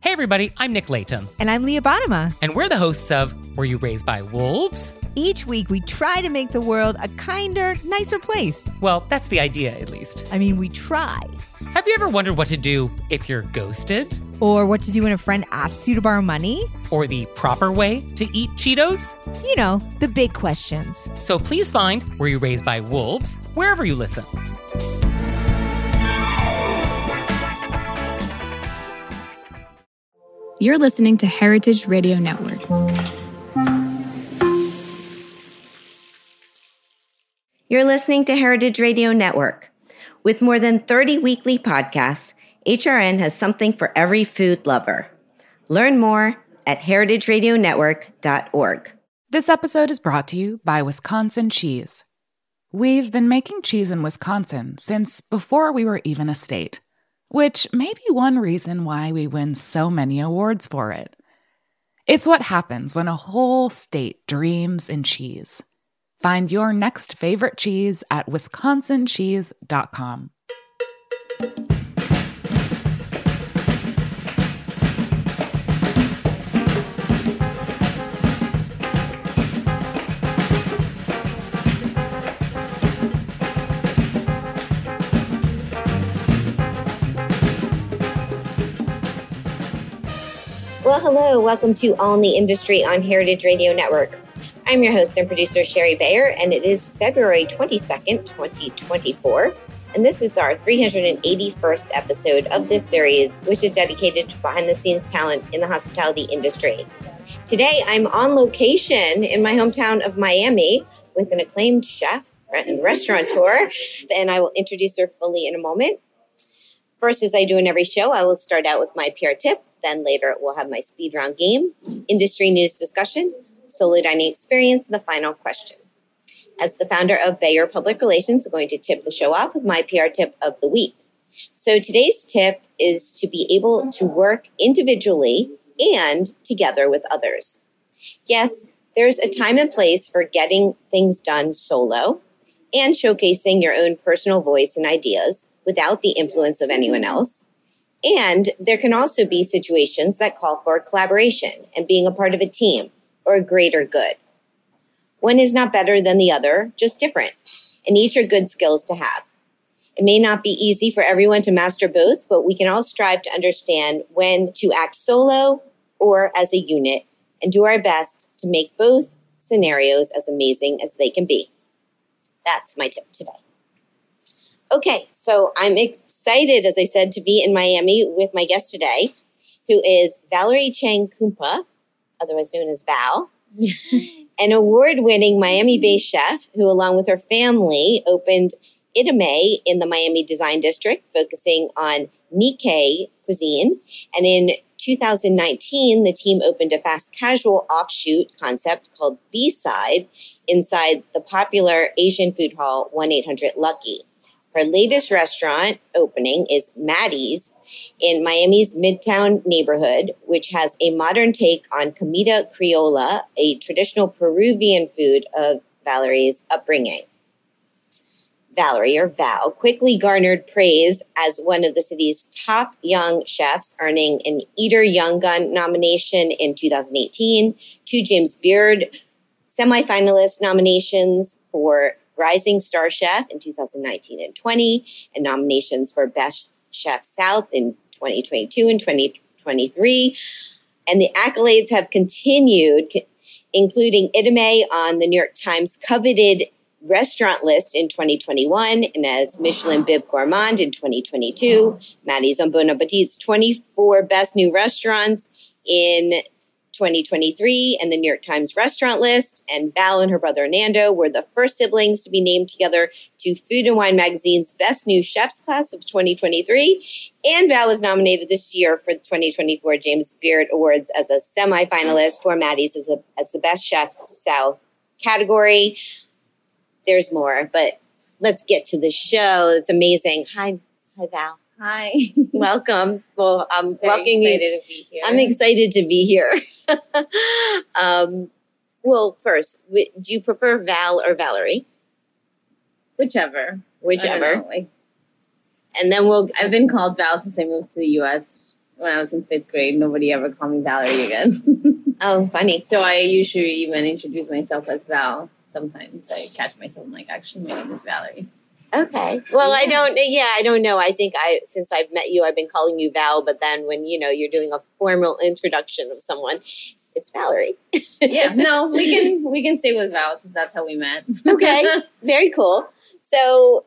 Hey everybody, I'm Nick Layton. And I'm Leah Bottima. And we're the hosts of Were You Raised by Wolves? Each week we try to make the world a kinder, nicer place. Well, that's the idea, at least. I mean, we try. Have you ever wondered what to do if you're ghosted? Or what to do when a friend asks you to borrow money? Or the proper way to eat Cheetos? You know, the big questions. So please find Were You Raised by Wolves wherever you listen. You're listening to Heritage Radio Network. You're listening to Heritage Radio Network. With more than 30 weekly podcasts, HRN has something for every food lover. Learn more at heritageradionetwork.org. This episode is brought to you by Wisconsin Cheese. We've been making cheese in Wisconsin since before we were even a state, which may be one reason why we win so many awards for it. It's what happens when a whole state dreams in cheese. Find your next favorite cheese at wisconsincheese.com. Well, hello. Welcome to All in the Industry on Heritage Radio Network. I'm your host and producer, Sherry Bayer, and it is February 22nd, 2024. And this is our 381st episode of this series, which is dedicated to behind-the-scenes talent in the hospitality industry. Today, I'm on location in my hometown of Miami with an acclaimed chef and restaurateur, and I will introduce her fully in a moment. First, as I do in every show, I will start out with my PR tip. Then later, we'll have my speed round game, industry news discussion, solo dining experience, and the final question. As the founder of Bayer Public Relations, I'm going to tip the show off with my PR tip of the week. So today's tip is to be able to work individually and together with others. Yes, there's a time and place for getting things done solo and showcasing your own personal voice and ideas without the influence of anyone else. And there can also be situations that call for collaboration and being a part of a team or a greater good. One is not better than the other, just different, and each are good skills to have. It may not be easy for everyone to master both, but we can all strive to understand when to act solo or as a unit and do our best to make both scenarios as amazing as they can be. That's my tip today. Okay, so I'm excited, as I said, to be in Miami with my guest today, who is Valerie Chang Kumpa, otherwise known as Val, an award-winning Miami-based chef who, along with her family, opened Itame in the Miami Design District, focusing on Nikkei cuisine. And in 2019, the team opened a fast casual offshoot concept called B-Side inside the popular Asian food hall 1-800-Lucky. Her latest restaurant opening is Maddie's in Miami's Midtown neighborhood, which has a modern take on comida criolla, a traditional Peruvian food of Valerie's upbringing. Valerie, or Val, quickly garnered praise as one of the city's top young chefs, earning an Eater Young Gun nomination in 2018, 2 James Beard semifinalist nominations for Rising Star Chef in 2019 and 20, and nominations for Best Chef South in 2022 and 2023. And the accolades have continued, including Itame on the New York Times coveted restaurant list in 2021 and as Michelin Bib Gourmand in 2022. Maddie's on Bon Appetit's 24 best new restaurants in 2023 and the New York Times restaurant list. And Val and her brother Nando were the first siblings to be named together to Food and Wine magazine's Best New Chefs class of 2023. And Val was nominated this year for the 2024 James Beard Awards as a semifinalist for Maddie's as the Best Chef South category. There's more, but let's get to the show. It's amazing. Hi, Val. Hi. Welcome. Well, I'm welcoming you. To be here. I'm excited to be here. Well, first, do you prefer Val or Valerie? Whichever. And then I've been called Val since I moved to the U.S. when I was in 5th grade. Nobody ever called me Valerie again. Oh, funny. So I usually even introduce myself as Val. Sometimes I catch myself like, actually, my name is Valerie. Okay. Well, I don't know. I think since I've met you, I've been calling you Val, but then when, you're doing a formal introduction of someone, it's Valerie. Yeah, no, we can stay with Val since that's how we met. Okay. Very cool. So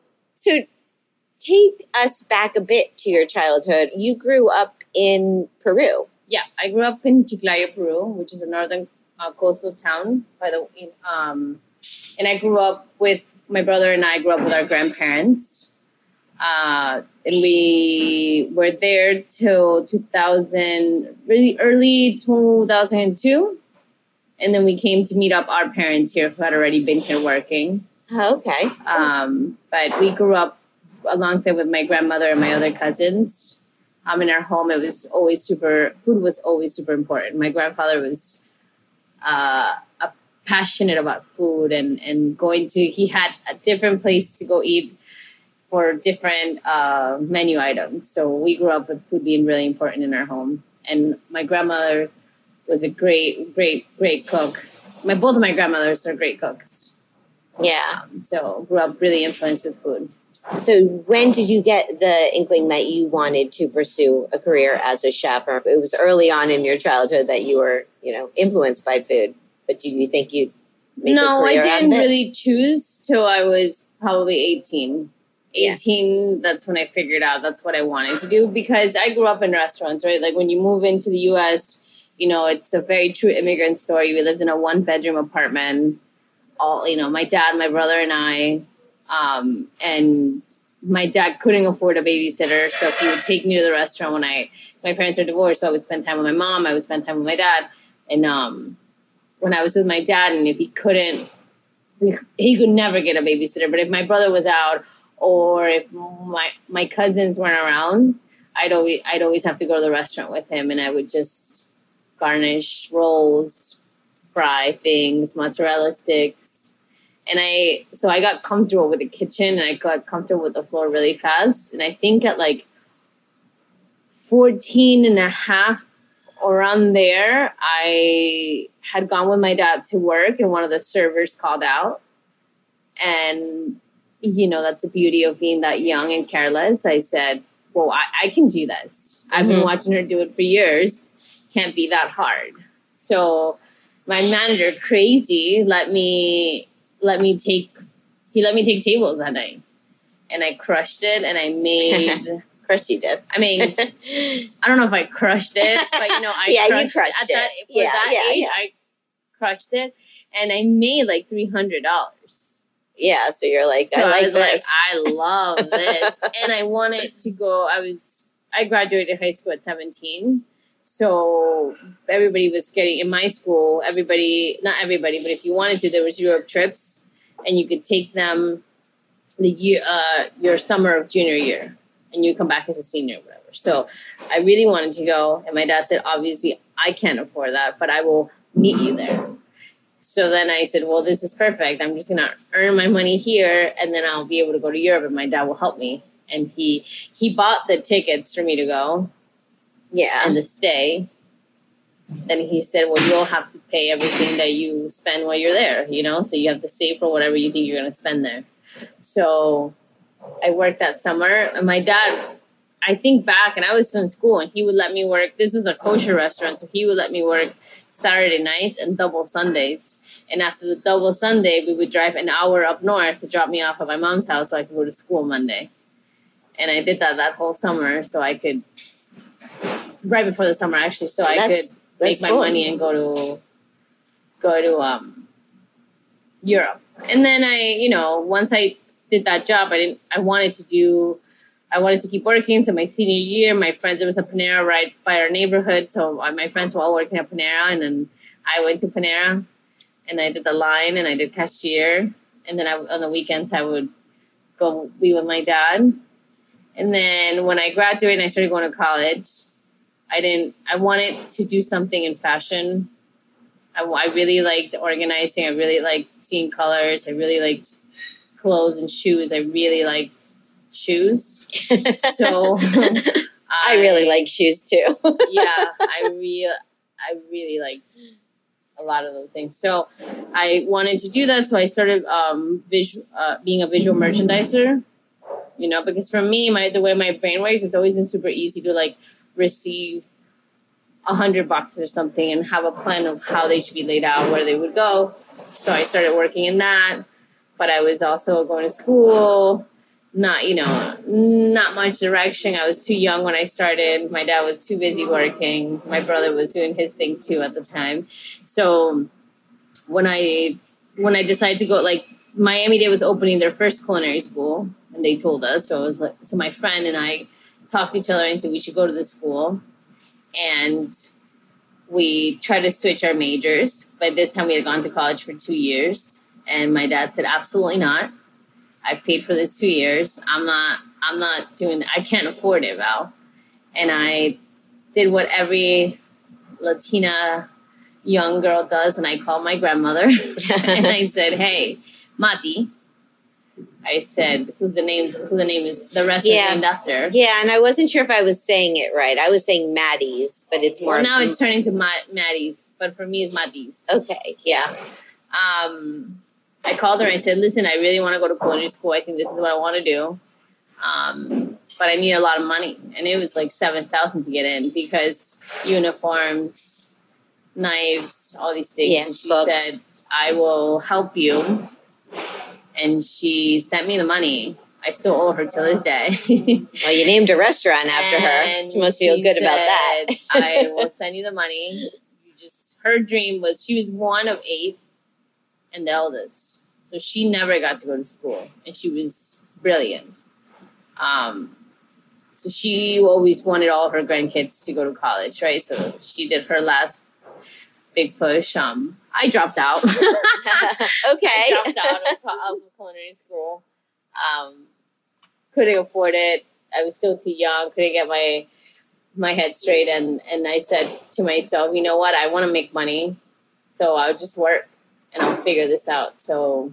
take us back a bit to your childhood. You grew up in Peru. Yeah, I grew up in Chiclayo, Peru, which is a northern coastal town. And I grew up with my brother and I grew up with our grandparents. And we were there till 2000, really early 2002. And then we came to meet up our parents here who had already been here working. Oh, okay. But we grew up alongside with my grandmother and my other cousins. In our home, food was always super important. My grandfather was passionate about food and he had a different place to go eat for different menu items. So we grew up with food being really important in our home. And my grandmother was a great, great, great cook. Both of my grandmothers are great cooks. Yeah. So grew up really influenced with food. So when did you get the inkling that you wanted to pursue a career as a chef? Or if it was early on in your childhood that you were, influenced by food? But do you think you'd make a career? I didn't really choose till I was probably 18. 18, that's when I figured out that's what I wanted to do because I grew up in restaurants, right? Like when you move into the U.S., it's a very true immigrant story. We lived in a 1-bedroom apartment. My dad, my brother, and I. And my dad couldn't afford a babysitter, so he would take me to the restaurant when my parents are divorced, so I would spend time with my mom, I would spend time with my dad. And when I was with my dad, and if he could never get a babysitter, but if my brother was out or if my cousins weren't around, I'd always have to go to the restaurant with him, and I would just garnish rolls, fry things, mozzarella sticks. And I got comfortable with the kitchen and I got comfortable with the floor really fast. And I think at like 14 and a half, around there, I had gone with my dad to work and one of the servers called out. And, that's the beauty of being that young and careless. I said, well, I can do this. I've been watching her do it for years. Can't be that hard. So my manager, crazy, let me take tables that night, and I crushed it, and I made. Of course you did. I mean, I don't know if I crushed it, but you crushed it. Age, I crushed it, and I made like $300. Yeah, so you're like, so I was this. I love this, and I wanted to go. I graduated high school at 17. So everybody was getting in my school, not everybody, but if you wanted to, there was Europe trips and you could take them your summer of junior year and you come back as a senior or whatever. So I really wanted to go. And my dad said, obviously I can't afford that, but I will meet you there. So then I said, well, this is perfect. I'm just going to earn my money here and then I'll be able to go to Europe and my dad will help me. And he bought the tickets for me to go. Yeah. And to stay. Then he said, well, you'll have to pay everything that you spend while you're there, So you have to save for whatever you think you're going to spend there. So I worked that summer. And my dad, I think back, and I was still in school, and he would let me work. This was a kosher restaurant, so he would let me work Saturday nights and double Sundays. And after the double Sunday, we would drive an hour up north to drop me off at my mom's house so I could go to school Monday. And I did that whole summer so I could... Right before the summer, actually, so I could make my money and go to Europe. And then once I did that job, I wanted to keep working. So my senior year, my friends, there was a Panera right by our neighborhood. So my friends were all working at Panera. And then I went to Panera and I did the line and I did cashier. And then on the weekends, I would go be with my dad. And then when I graduated and I started going to college, I wanted to do something in fashion. I really liked organizing. I really liked seeing colors. I really liked clothes and shoes. I really liked shoes. So I really like shoes too. Yeah, I really liked a lot of those things. So I wanted to do that. So I started being a visual merchandiser, because for me, the way my brain works, it's always been super easy to like receive 100 boxes or something and have a plan of how they should be laid out, where they would go. So I started working in that, but I was also going to school, not much direction. I was too young when I started. My dad was too busy working. My brother was doing his thing too at the time. So when I decided to go, like Miami-Dade was opening their first culinary school, and they told us. So it was like, so my friend and I talked each other into we should go to the school, and we tried to switch our majors. By this time, we had gone to college for 2 years, and my dad said, "Absolutely not. I paid for this 2 years. I'm not doing that. I can't afford it, Val." And I did what every Latina young girl does, and I called my grandmother and I said, "Hey, Mati." I said, who the name is the restaurant named after. Yeah, and I wasn't sure if I was saying it right. I was saying Maddie's, but it's more. Well, now it's turning to Maddie's, but for me it's Mati's. Okay, yeah. I called her and I said, "Listen, I really want to go to culinary school. I think this is what I want to do. But I need a lot of money." And it was like $7,000 to get in because uniforms, knives, all these things. Yeah, and she books. said, "I will help you." And she sent me the money. I still owe her till this day. Well, you named a restaurant after her. She must feel good about that. "I will send you the money." Her dream was, she was one of 8 and the eldest. So she never got to go to school. And she was brilliant. So she always wanted all her grandkids to go to college, right? So she did her last big push. I dropped out. Okay. I dropped out of culinary school. Couldn't afford it. I was still too young. Couldn't get my head straight. And I said to myself, you know what? I want to make money. So I'll just work and I'll figure this out. So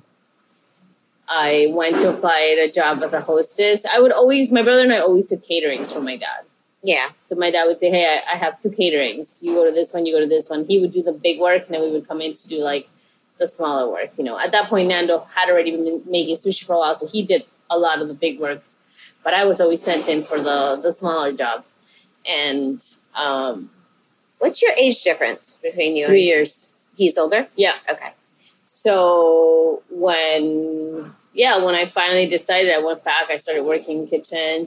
I went to apply at a job as a hostess. My brother and I always took caterings from my dad. Yeah. So my dad would say, "Hey, I have 2 caterings. You go to this one, you go to this one." He would do the big work, and then we would come in to do like the smaller work. At that point, Nando had already been making sushi for a while, so he did a lot of the big work. But I was always sent in for the smaller jobs. And what's your age difference between you? 3 years. He's older? Yeah. Okay. So when I finally decided, I went back. I started working in kitchens.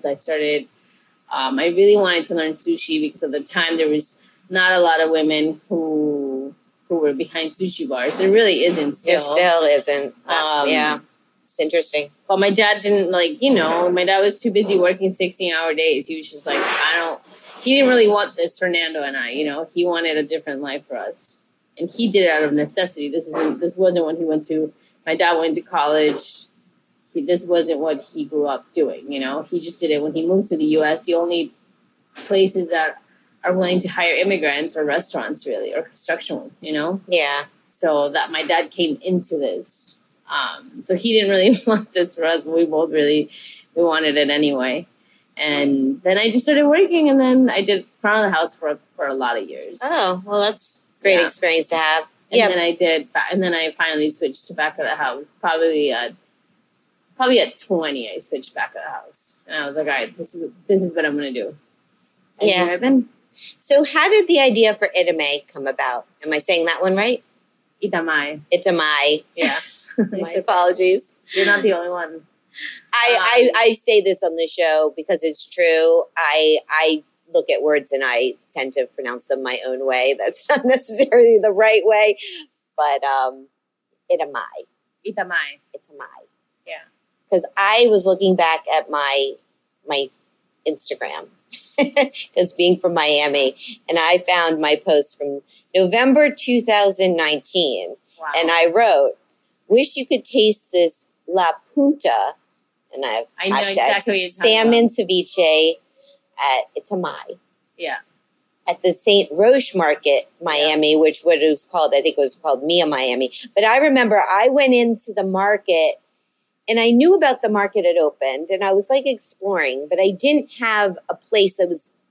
I really wanted to learn sushi because at the time there was not a lot of women who were behind sushi bars. There really isn't still. There still isn't. Yeah. It's interesting. But my dad didn't my dad was too busy working 16-hour days. He was just like, he didn't really want this for Nando and I, he wanted a different life for us. And he did it out of necessity. This wasn't when my dad went to college. This wasn't what he grew up doing, He just did it when he moved to the U.S. The only places that are willing to hire immigrants are restaurants, really, or construction, Yeah. So that my dad came into this. So he didn't really want this for us, but we wanted it anyway. And then I just started working, and then I did front of the house for a lot of years. Oh, well, that's a great experience to have. And then I finally switched to back of the house, probably at 20, I switched back of the house. And I was like, all right, this is what I'm going to do. And here I've been. So how did the idea for Itamae come about? Am I saying that one right? Itamae. Itamae. Yeah. My apologies. You're not the only one. I say this on the show because it's true. I look at words and I tend to pronounce them my own way. That's not necessarily the right way. But Itamae. Itamae. Yeah. Because I was looking back at my Instagram, because being from Miami, and I found my post from November 2019. Wow. And I wrote, "Wish you could taste this La Punta," and I know exactly what you're talking salmon ceviche at Itamae. Yeah. At the St. Roche Market, Miami, which what it was called, I think it was called Mia Miami. But I remember I went into the market, and I knew about the market had opened, and I was like exploring, but I didn't have a place that was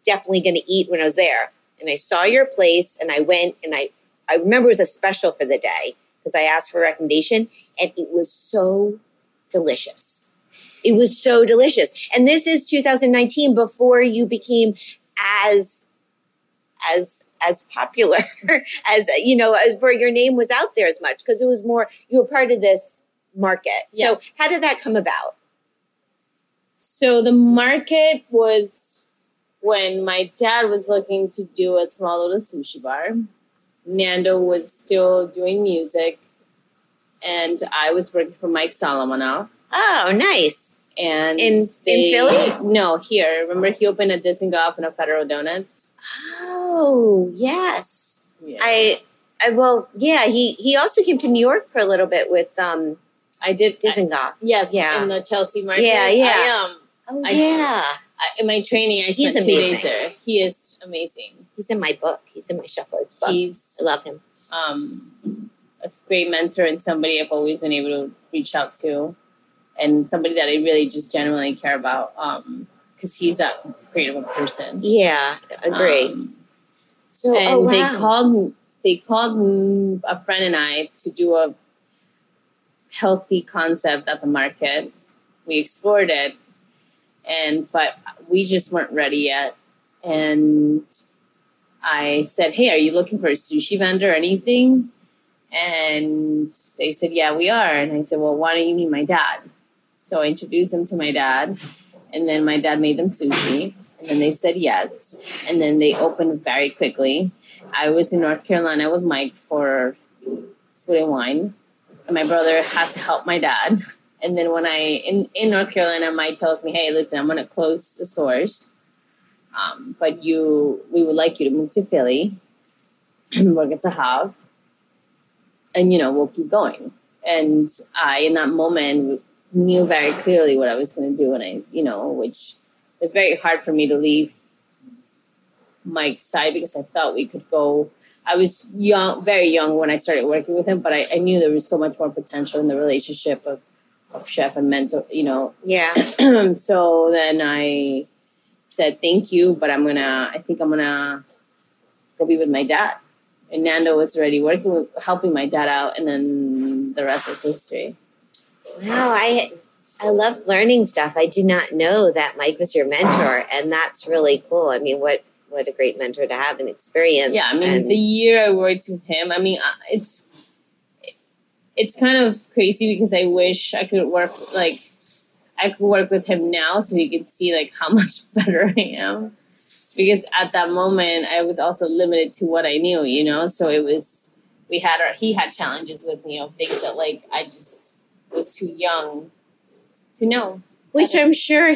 definitely going to eat when I was there. And I saw your place and I went and I remember it was a special for the day because I asked for a recommendation and it was so delicious. It was so delicious. And this is 2019 before you became as popular as, you know, as where your name was out there as much because it was more, you were part of this market. Yeah. So how did that come about? So the market was when my dad was looking to do a small little sushi bar. Nando was still doing music, and I was working for Mike Solomonoff. Oh, nice. And in Philly? No, here. Remember he opened a Dizengoff and a Federal Donuts? Oh, yes. Yeah. He also came to New York for a little bit with I did Dizengoff. Yes, Yeah. in the Chelsea market. Yeah. In my training, I He's spent 2 days amazing. there. He is amazing. He's in my book. He's in my Chef Arts book. I love him. A great mentor and somebody I've always been able to reach out to, and somebody that I really just genuinely care about because he's that great of a person. Yeah, agree. They called a friend and I to do a healthy concept at the market. We explored it, but we just weren't ready yet. And I said, "Hey, are you looking for a sushi vendor or anything?" And they said, "Yeah, we are." And I said, "Well, why don't you meet my dad?" So I introduced them to my dad, and then my dad made them sushi, and then they said yes, and then they opened very quickly. I was in North Carolina with Mike for Food and Wine, and my brother had to help my dad. And then when in North Carolina, Mike tells me, "Hey, listen, I'm going to close the stores, but we would like you to move to Philly and work at Tahav, and we'll keep going." And I, in that moment, knew very clearly what I was going to do, and which was very hard for me to leave Mike's side because I felt we could go. I was young, very young when I started working with him, but I knew there was so much more potential in the relationship of chef and mentor, Yeah. So then I said, "Thank you, but I think I'm gonna go be with my dad." And Nando was already helping my dad out, and then the rest is history. Wow, I loved learning stuff. I did not know that Mike was your mentor, and that's really cool. I mean, what a great mentor to have and experience. Yeah, I mean, the year I worked with him, it's kind of crazy because I wish I could work with him now so he could see like how much better I am. Because at that moment, I was also limited to what I knew, So it was, he had challenges with me of things that like I just was too young to know. Which I'm sure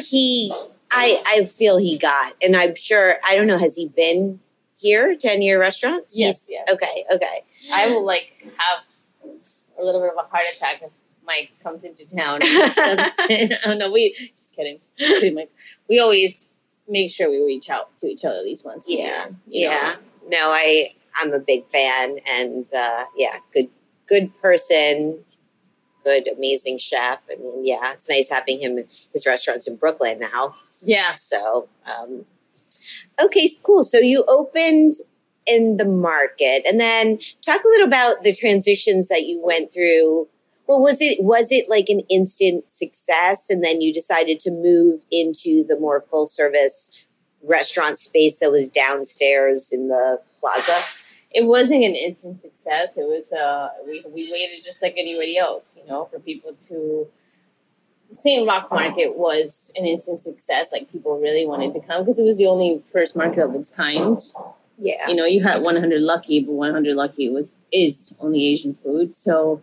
I feel he got. And I'm sure, I don't know, has he been here to any of your restaurants? Yes. Okay. I will have a little bit of a heart attack if Mike comes into town. Oh no, just kidding. Mike. We always make sure we reach out to each other at least once a year. Yeah. No, I'm a big fan, and good person, good, amazing chef. I mean, yeah, it's nice having him at his restaurants in Brooklyn now. Yeah. So, okay, cool. So you opened in the market, and then talk a little about the transitions that you went through. Well, was it like an instant success, and then you decided to move into the more full service restaurant space that was downstairs in the plaza? It wasn't an instant success. It was we waited just like anybody else, for people to. St. Roch Market was an instant success. Like people really wanted to come because it was the only first market of its kind. Yeah, you had 100 Lucky, but 100 Lucky is only Asian food, so.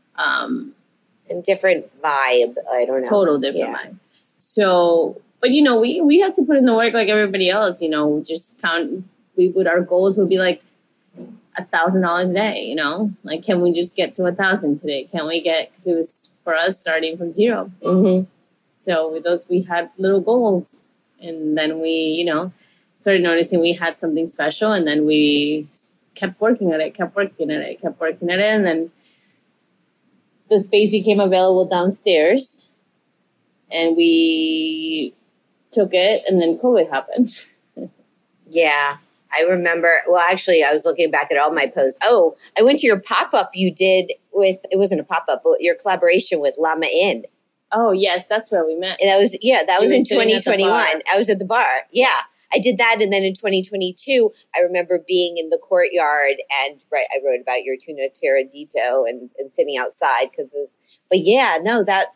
And different vibe. I don't know. Total different vibe. So, but we had to put in the work like everybody else. Just count. Our goals would be like $1,000 a day. Like, can we just get to 1,000 today? Can we get? Because it was for us starting from zero. Mm-hmm. So with those, we had little goals, and then we, started noticing we had something special, and then we kept working at it, and then. The space became available downstairs, and we took it, and then COVID happened. Yeah. I remember, well, actually, I was looking back at all my posts. Oh, I went to your pop-up you did with, it wasn't a pop-up, but your collaboration with Lama Inn. Oh, yes, that's where we met. And that was in 2021. I was at the bar. Yeah. I did that. And then in 2022, I remember being in the courtyard and I wrote about your tuna tiradito and sitting outside because it was, but yeah, no, that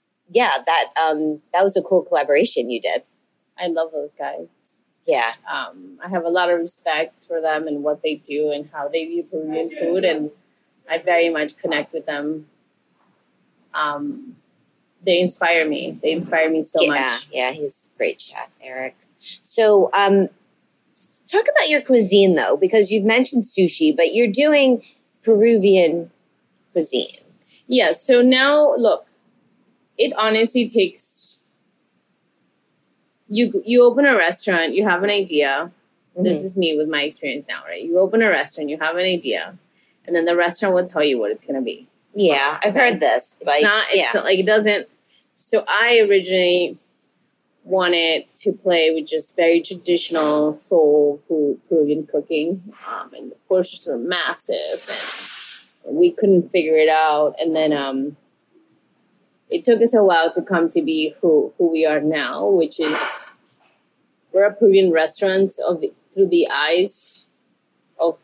was a cool collaboration you did. I love those guys. Yeah. I have a lot of respect for them and what they do and how they view Peruvian food. And I very much connect with them. They inspire me. They inspire me so much. Yeah, he's a great chef, Eric. So talk about your cuisine, though, because you've mentioned sushi, but you're doing Peruvian cuisine. Yeah, so now, look, it honestly takes... You open a restaurant, you have an idea. Mm-hmm. This is me with my experience now, right? You open a restaurant, you have an idea, and then the restaurant will tell you what it's going to be. Yeah, I've heard this. But it's not like it doesn't. So I originally wanted to play with just very traditional soul food, Peruvian cooking. And the portions were massive and we couldn't figure it out. And then it took us a while to come to be who we are now, which is we're a Peruvian restaurant through the eyes of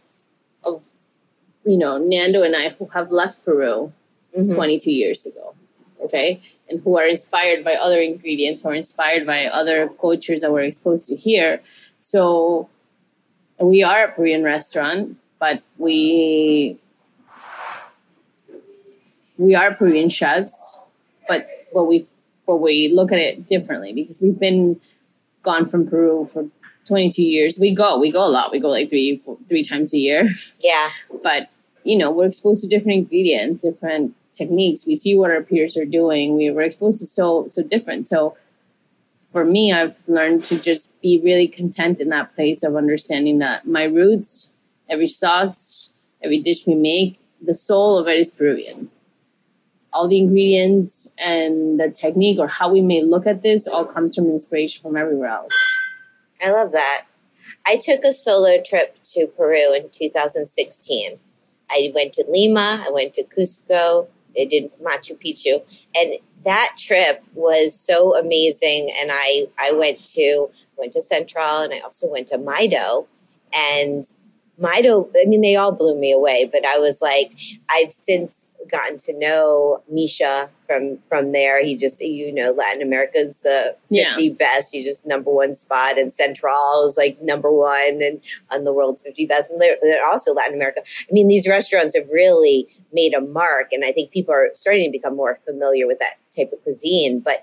Nando and I, who have left Peru 22 years ago, okay? And who are inspired by other ingredients, who are inspired by other cultures that we're exposed to here. So we are a Peruvian restaurant, but we are Peruvian chefs, but we look at it differently because we've been gone from Peru for 22 years. We go a lot. We go like three times a year. Yeah. But, we're exposed to different ingredients, different techniques. We see what our peers are doing. We were exposed to so different. So for me, I've learned to just be really content in that place of understanding that my roots, every sauce, every dish we make, the soul of it is Peruvian. All the ingredients and the technique or how we may look at this all comes from inspiration from everywhere else. I love that. I took a solo trip to Peru in 2016. I went to Lima, I went to Cusco, I did Machu Picchu, and that trip was so amazing. And I went to Central, and I also went to Maido, and Maido, they all blew me away, but I was like, I've since gotten to know Misha from there. He just, Latin America's 50 best. He just #1 spot, and Central is like #1 and on the world's 50 best. And they're also Latin America. These restaurants have really made a mark, and I think people are starting to become more familiar with that type of cuisine. But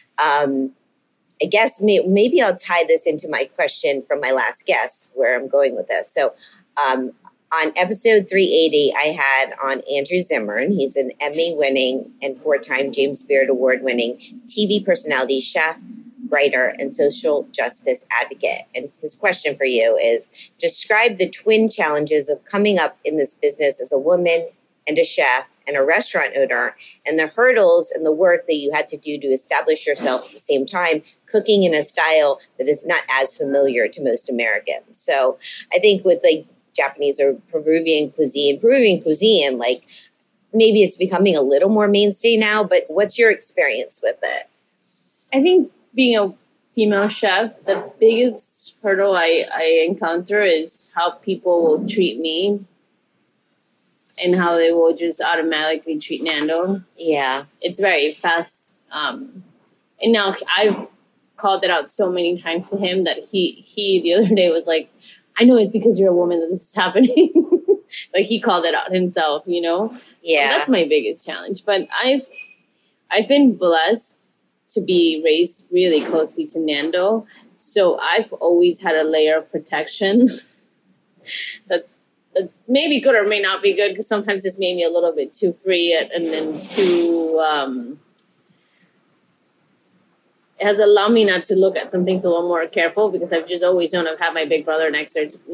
I guess maybe I'll tie this into my question from my last guest, where I'm going with this. So on episode 380, I had on Andrew Zimmern. He's an Emmy-winning and 4-time James Beard Award-winning TV personality, chef, writer, and social justice advocate. And his question for you is, describe the twin challenges of coming up in this business as a woman and a chef and a restaurant owner, and the hurdles and the work that you had to do to establish yourself at the same time, cooking in a style that is not as familiar to most Americans. So I think with Japanese or Peruvian cuisine, like maybe it's becoming a little more mainstream now, but what's your experience with it? I think being a female chef, the biggest hurdle I encounter is how people will treat me and how they will just automatically treat Nando. Yeah. It's very fast. And now I've called it out so many times to him that he the other day was like, I know it's because you're a woman that this is happening. Like he called it out himself, Yeah. So that's my biggest challenge. But I've been blessed to be raised really closely to Nando. So I've always had a layer of protection that's maybe good or may not be good, because sometimes it's made me a little bit too free and then too... it has allowed me not to look at some things a little more careful, because I've just always known I've had my big brother next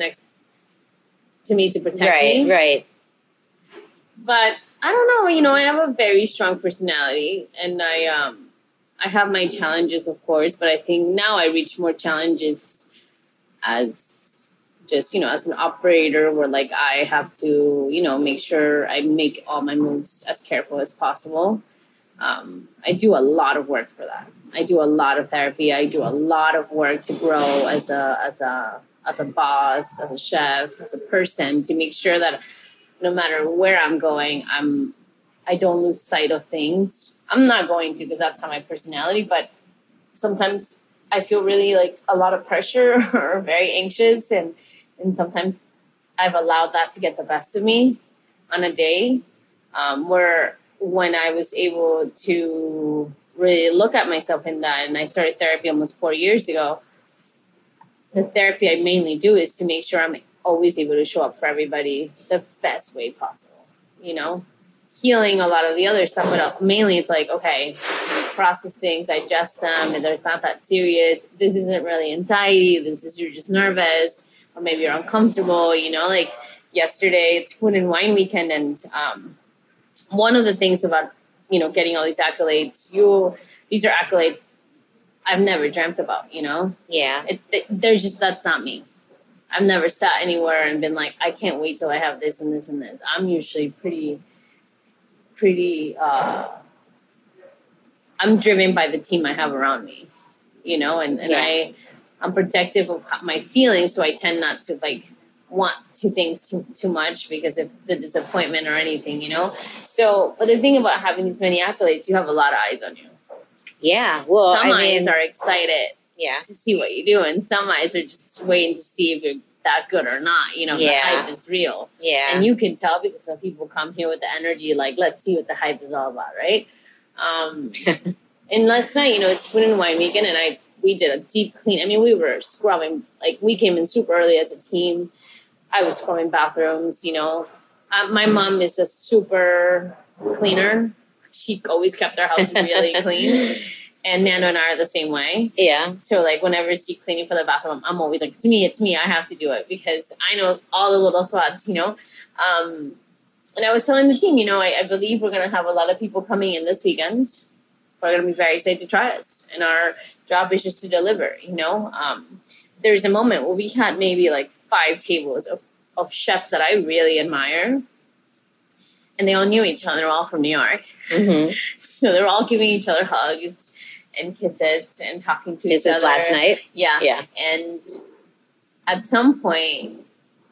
to me to protect me. Right. But I don't know, I have a very strong personality, and I have my challenges, of course, but I think now I reach more challenges as just, as an operator where like I have to, make sure I make all my moves as careful as possible. I do a lot of work for that. I do a lot of therapy. I do a lot of work to grow as a boss, as a chef, as a person, to make sure that no matter where I'm going, I don't lose sight of things. I'm not going to, because that's not my personality, but sometimes I feel really like a lot of pressure or very anxious. And sometimes I've allowed that to get the best of me on a day, where when I was able to really look at myself in that, and I started therapy almost 4 years ago, the therapy I mainly do is to make sure I'm always able to show up for everybody the best way possible, healing a lot of the other stuff, but mainly it's like, okay, process things, digest them, and there's not that serious. This isn't really anxiety. This is, you're just nervous, or maybe you're uncomfortable, like yesterday it's food and wine weekend. And one of the things about, getting all these accolades, these are accolades I've never dreamt about, Yeah. There's just, that's not me. I've never sat anywhere and been like, I can't wait till I have this and this and this. I'm usually pretty, I'm driven by the team I have around me, and I'm protective of my feelings. So I tend not to want to things too much because of the disappointment or anything, So, but the thing about having these many accolades, you have a lot of eyes on you. Yeah. Well, some eyes are excited to see what you do, and some eyes are just waiting to see if you're that good or not. The hype is real. Yeah. And you can tell because some people come here with the energy, like, let's see what the hype is all about, right? And last night, it's food and wine weekend, and we did a deep clean. I mean, we were scrubbing, we came in super early as a team. I was scrubbing bathrooms, my mom is a super cleaner. She always kept our house really clean. And Nano and I are the same way. Yeah. So whenever it's deep cleaning for the bathroom, I'm always like, it's me. I have to do it because I know all the little spots, And I was telling the team, I believe we're going to have a lot of people coming in this weekend. We're going to be very excited to try us. And our job is just to deliver, There's a moment where we had maybe 5 tables of chefs that I really admire. And they all knew each other. They're all from New York. Mm-hmm. So they're all giving each other hugs and kisses and talking to each other. Last night? Yeah. And at some point,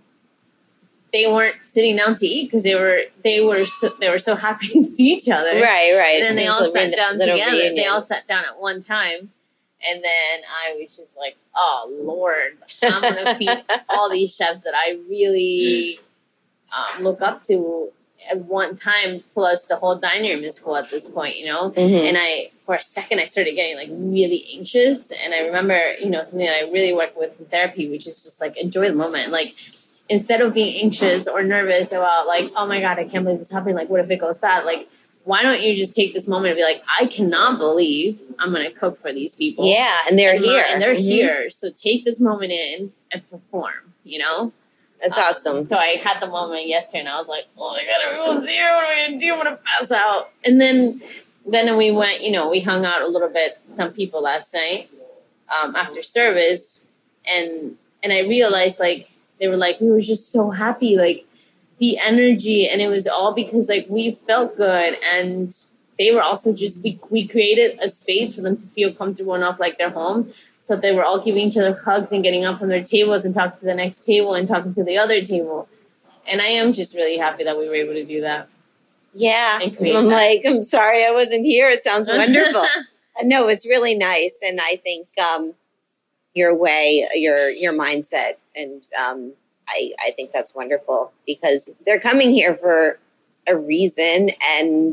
they weren't sitting down to eat because they were so happy to see each other. Right. And then they all sat down together. Reunion. They all sat down at one time. And then I was just like, oh, Lord, I'm going to feed all these chefs that I really look up to at one time, plus the whole dining room is full at this point, Mm-hmm. And for a second, I started getting really anxious. And I remember, something that I really work with in therapy, which is just enjoy the moment. Instead of being anxious or nervous about oh my God, I can't believe this is happening. What if it goes bad? Why don't you just take this moment and be like, I cannot believe I'm going to cook for these people. Yeah. And they're here. And they're here. So take this moment in and perform, That's awesome. So I had the moment yesterday, and I was like, oh my God, everyone's here. What am I going to do? I'm going to pass out. And then we went, we hung out a little bit, some people last night after service. And I realized, they were we were just so happy, the energy. And it was all because, we felt good. And they were also just, we created a space for them to feel comfortable enough, they're home. So they were all giving each other hugs and getting up from their tables and talking to the next table and talking to the other table. And I am just really happy that we were able to do that. Yeah. I'm I'm sorry I wasn't here. It sounds wonderful. No, it's really nice. And I think your way, your mindset, and I think that's wonderful because they're coming here for a reason. And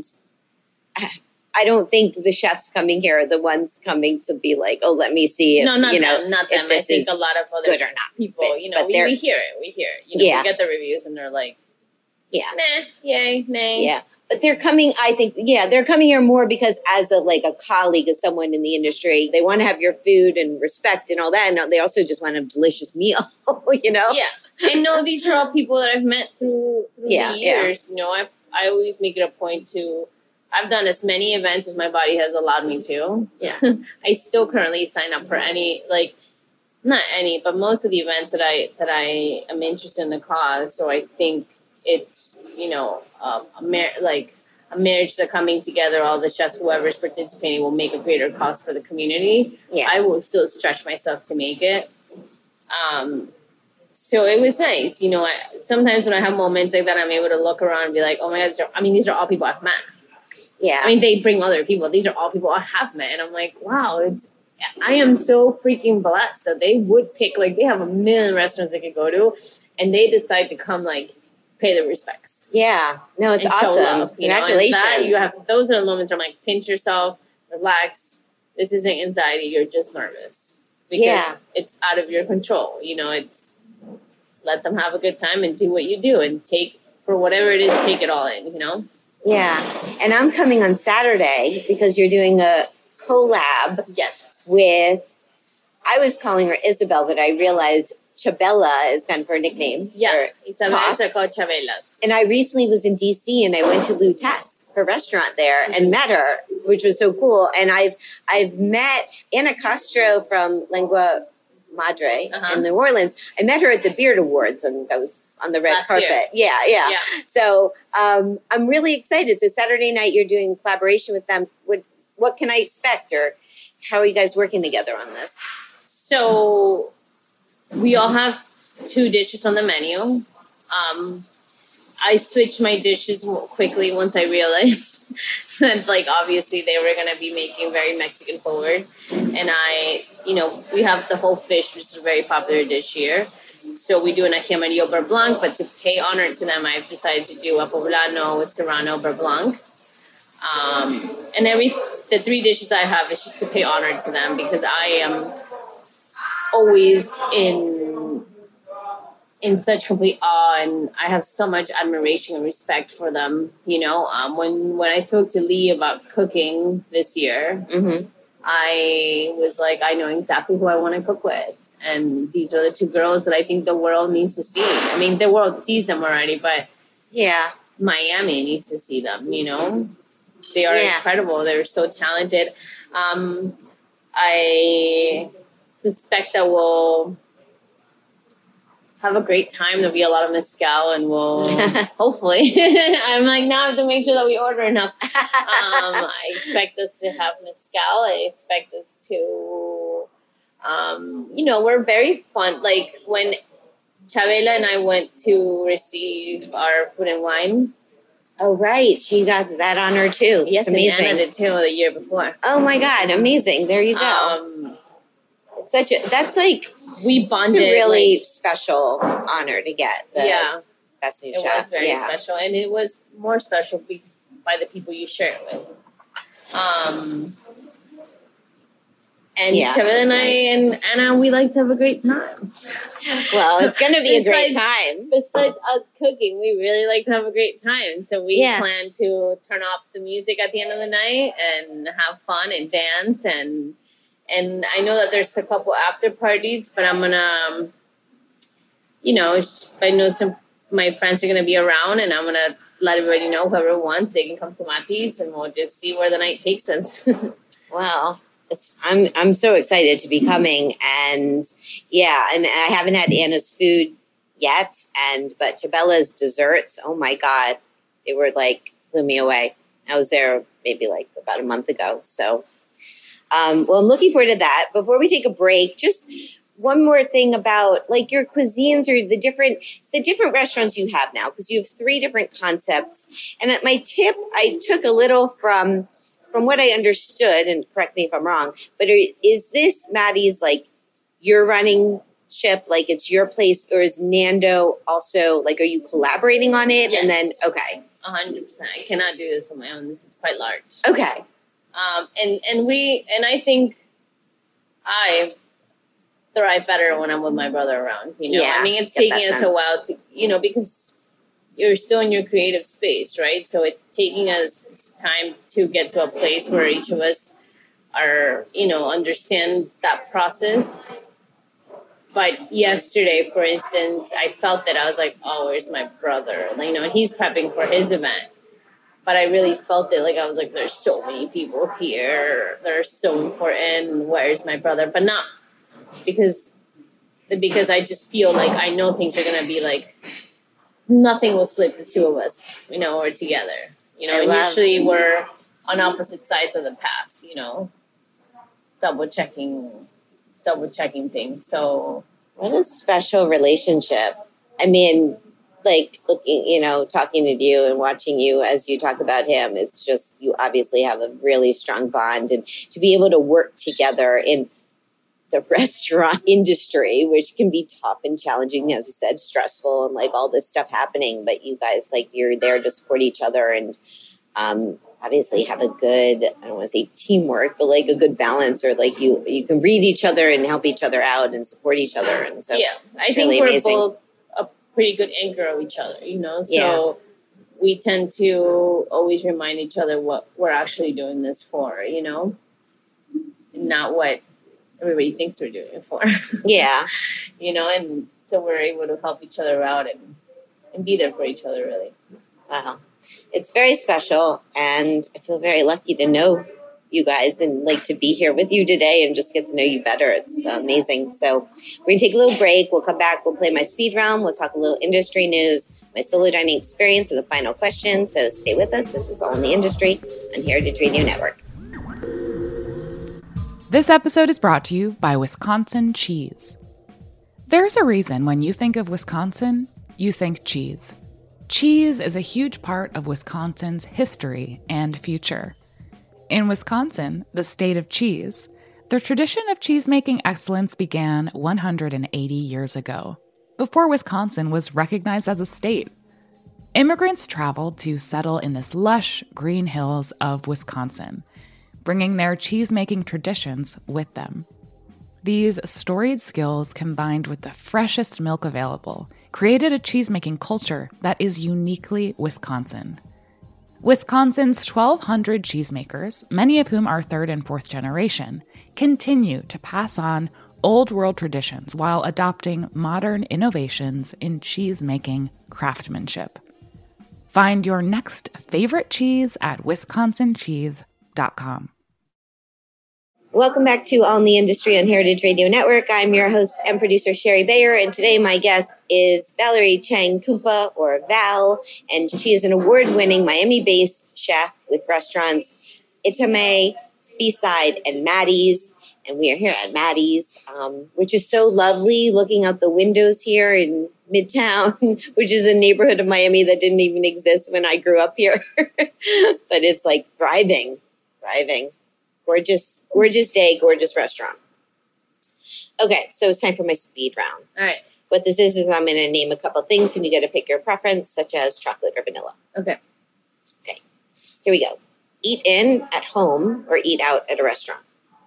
I don't think the chefs coming here are the ones coming to be oh, let me see if, not them. I think a lot of other good or not. People, we hear it. We get the reviews and they're nah, yay, nay. Yeah. But they're coming, I think, they're coming here more because as a colleague, as someone in the industry, they want to have your food and respect and all that. And they also just want a delicious meal, Yeah. And no, these are all people that I've met through the years. I always make it a point to, I've done as many events as my body has allowed me to. Yeah. I still currently sign up for any, not any, but most of the events that I am interested in the cause. So I think it's, a marriage, the coming together, all the chefs, whoever's participating will make a greater cause for the community. Yeah. I will still stretch myself to make it. So it was nice. Sometimes when I have moments like that, I'm able to look around and be like, oh my God, these are all people I've met. Yeah. They bring other people. These are all people I have met. And I'm like, wow, I am so freaking blessed that they would pick, they have a million restaurants they could go to, and they decide to come, pay their respects. Yeah. No, it's awesome. Love, Congratulations. Those are the moments where I'm like, pinch yourself, relax. This isn't anxiety. You're just nervous because it's out of your control. It's let them have a good time and do what you do and take, for whatever it is, take it all in, Yeah. And I'm coming on Saturday because you're doing a collab. Yes. With, I was calling her Isabel, but I realized Chabela is kind of her nickname. Yeah. Isabel's are called Chabelas. And I recently was in DC and I went to Lou Tess, her restaurant there, and met her, which was so cool. And I've met Anna Castro from Lengua Madre in New Orleans. I met her at the Beard Awards, and I was on the red carpet. Yeah. So I'm really excited. So Saturday night, you're doing collaboration with them. What can I expect, or how are you guys working together on this? So we all have 2 dishes on the menu. I switched my dishes quickly once I realized that, obviously they were going to be making very Mexican forward. And we have the whole fish, which is a very popular dish here. So we do an ají amarillo beurre blanc, but to pay honor to them, I've decided to do a poblano with serrano beurre blanc. And the 3 dishes I have is just to pay honor to them, because I am always in such complete awe, and I have so much admiration and respect for them. When I spoke to Lee about cooking this year, I was like, I know exactly who I want to cook with. And these are the 2 girls that I think the world needs to see. The world sees them already, but Miami needs to see them, They are incredible. They're so talented. I suspect that we'll have a great time. There'll be a lot of mezcal, and we'll hopefully. I'm like, now I have to make sure that we order enough. I expect us to have mezcal. I expect us to, we're very fun. When Chabela and I went to receive our food and wine. Oh, right. She got that honor too. Yes, it's amazing. And Anna did too the year before. Oh my God. Amazing. There you go. We bonded. It's a really special honor to get the best new chef. It was very special, and it was more special by the people you share it with. And Chabela and I and Anna, we like to have a great time. Well, it's going to be a great time. Besides us cooking, we really like to have a great time. So we plan to turn off the music at the end of the night and have fun and dance. And I know that there's a couple after parties, but I'm going to, I know some of my friends are going to be around, and I'm going to let everybody know, whoever wants, they can come to Mati's, and we'll just see where the night takes us. Wow. I'm so excited to be coming, and and I haven't had Anna's food yet, but Chabela's desserts, oh my God, they were blew me away. I was there maybe about a month ago. So, I'm looking forward to that. Before we take a break, just one more thing about your cuisines or the different restaurants you have now, because you have 3 different concepts. And at my tip, I took a little from what I understood, and correct me if I'm wrong, but is this Maddie's you're running ship, it's your place, or is Nando also are you collaborating on it? Yes. And then 100%. I cannot do this on my own. This is quite large. Okay. And I think I thrive better when I'm with my brother around. It's taking us a while to because you're still in your creative space, right? So it's taking us time to get to a place where each of us are, understand that process. But yesterday, for instance, I felt that I was like, oh, where's my brother? He's prepping for his event. But I really felt it. I was like, there's so many people here. They're so important. Where's my brother? But not because because I just feel like I know things are going to be like, nothing will slip the two of us, or together, and usually we're on opposite sides of the path, double checking things. So what a special relationship. I mean, like looking, talking to you and watching you as you talk about him, it's just, you obviously have a really strong bond, and to be able to work together in the restaurant industry, which can be tough and challenging, as you said, stressful and like all this stuff happening, but you guys, like, you're there to support each other and obviously have a good, I don't want to say teamwork, but like a good balance, or like you can read each other and help each other out and support each other. And so I think really we're amazing. Both a pretty good anchor of each other, so we tend to always remind each other what we're actually doing this for, and not what everybody thinks we're doing it for. And so we're able to help each other out and be there for each other, really. Wow. It's very special, and I feel very lucky to know you guys and like to be here with you today and just get to know you better. It's amazing. So we're going to take a little break. We'll come back. We'll play my speed round. We'll talk a little industry news, my solo dining experience, and the final question. So stay with us. This is All in the Industry on Heritage Radio Network. This episode is brought to you by Wisconsin Cheese. There's a reason when you think of Wisconsin, you think cheese. Cheese is a huge part of Wisconsin's history and future. In Wisconsin, the state of cheese, the tradition of cheese-making excellence began 180 years ago, before Wisconsin was recognized as a state. Immigrants traveled to settle in this lush green hills of Wisconsin, bringing their cheese-making traditions with them. These storied skills, combined with the freshest milk available, created a cheese-making culture that is uniquely Wisconsin. Wisconsin's 1,200 cheesemakers, many of whom are third and fourth generation, continue to pass on old world traditions while adopting modern innovations in cheese-making craftsmanship. Find your next favorite cheese at wisconsincheese.com. Welcome back to All in the Industry on Heritage Radio Network. I'm your host and producer, Sherry Bayer, and today my guest is Valerie Chang Kumpa, or Val, and she is an award-winning Miami-based chef with restaurants Itame, B-Side, and Maddie's. And we are here at Maddie's, which is so lovely, looking out the windows here in Midtown, which is a neighborhood of Miami that didn't even exist when I grew up here. But it's like thriving. Gorgeous day, gorgeous restaurant. Okay, so it's time for my speed round. All right. What this is I'm going to name a couple things, and you got to pick your preference, such as chocolate or vanilla. Okay. Okay, here we go. Eat in at home or eat out at a restaurant?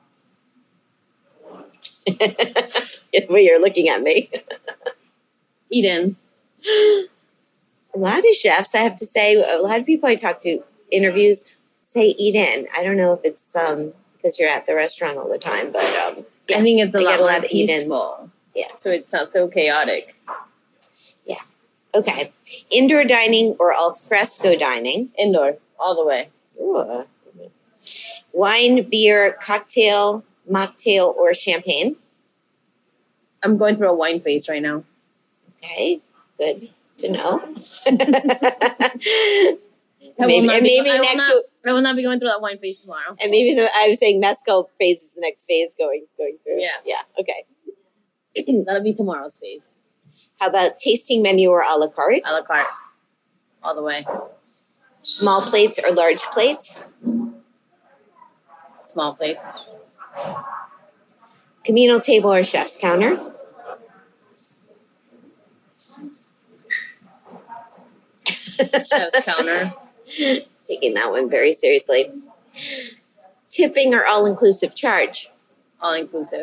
Well, you're looking at me. Eat in. A lot of chefs, I have to say, a lot of people I talk to, interviews, say eat in. I don't know if it's because you're at the restaurant all the time, but I think it's a lot more peaceful. Yeah. So it's not so chaotic. Yeah. Okay. Indoor dining or al fresco dining? Indoor, all the way. Ooh. Wine, beer, cocktail, mocktail, or champagne? I'm going through a wine phase right now. Okay. Good to know. I will not be going through that wine phase tomorrow. And maybe I was saying mezcal phase is the next phase going through. Yeah. Okay. That'll be tomorrow's phase. How about tasting menu or a la carte? A la carte. All the way. Small plates or large plates? Small plates. Communal table or chef's counter? Chef's counter. Taking that one very seriously. Tipping or all-inclusive charge? All-inclusive.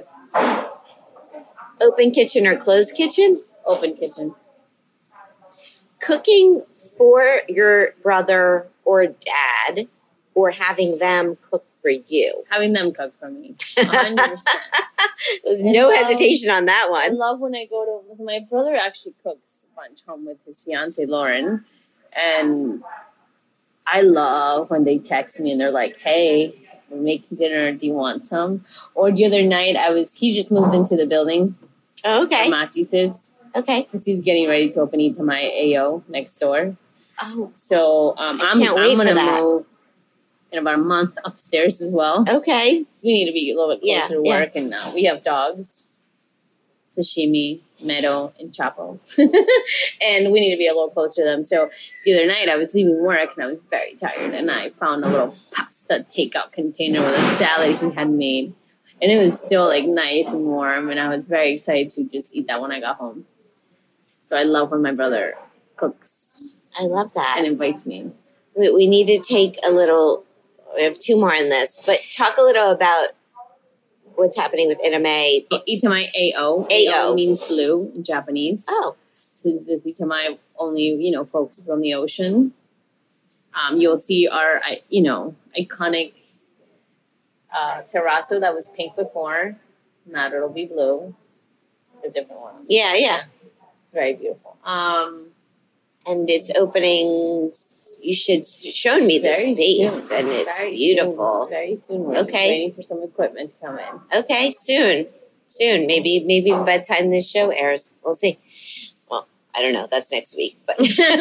Open kitchen or closed kitchen? Open kitchen. Cooking for your brother or dad, or having them cook for you? Having them cook for me. 100%. There's no hesitation on that I one. love when I go to, my brother actually cooks a bunch home with his fiance, Lauren. And I love when they text me and they're like, hey, we're making dinner. Do you want some? Or the other night he just moved into the building Oh, okay. Matis's. Okay. Because he's getting ready to open Itamae AO next door. Oh. So I'm going to move in about a month upstairs as well. Okay. So we need to be a little bit closer to work. And we have dogs. Sashimi, Meadow, and Chapo. And we need to be a little closer to them. So the other night I was leaving work and I was very tired. And I found a little pasta takeout container with a salad he had made. And it was still like nice and warm. And I was very excited to just eat that when I got home. So I love when my brother cooks. I love that. And invites me. We need to take a little, we have 2 more on this, but talk a little about what's happening with Itamae. Itamae AO. AO means blue in Japanese. Oh. So this Itamae only, focuses on the ocean. You'll see our, iconic terrazzo that was pink before. Now it'll be blue. A different one. Yeah. It's very beautiful. And it's opening, you should show me the space, and it's very beautiful. It's very soon. We're just waiting for some equipment to come in. Okay, soon. Maybe by the time this show airs, we'll see. Well, I don't know. That's next week, but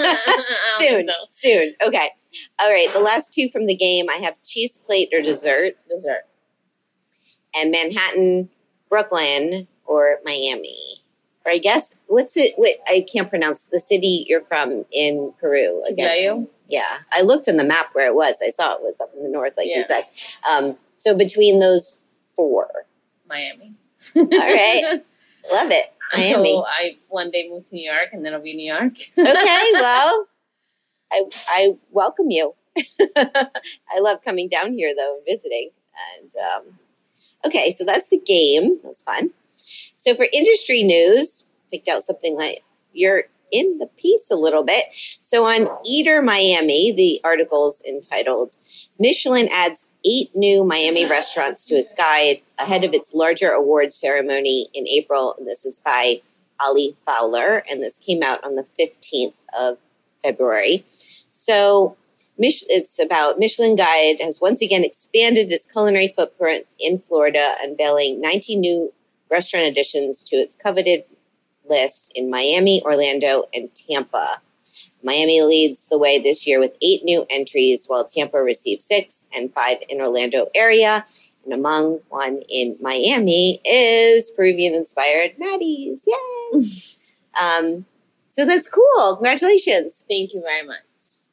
soon. Okay. All right. The last 2 from the game, I have cheese plate or dessert. Dessert. And Manhattan, Brooklyn, or Miami. Or I guess, what's it? Wait, I can't pronounce the city you're from in Peru. Again. Yeah. I looked in the map where it was. I saw it was up in the north, like you said. So between those 4. Miami. All right. Love it. Miami. Until I one day move to New York, and then I'll be in New York. Okay, well, I welcome you. I love coming down here, though, and visiting. And okay, so that's the game. That was fun. So for industry news, picked out something like you're in the piece a little bit. So on Eater Miami, the article's entitled, Michelin adds 8 new Miami restaurants to its guide ahead of its larger award ceremony in April. And this was by Ali Fowler. And this came out on the 15th of February. So it's about Michelin Guide has once again expanded its culinary footprint in Florida, unveiling 19 new restaurant additions to its coveted list in Miami, Orlando, and Tampa. Miami leads the way this year with 8 new entries, while Tampa received 6 and 5 in Orlando area. And among one in Miami is Peruvian-inspired Maddie's. Yay! So that's cool. Congratulations. Thank you very much.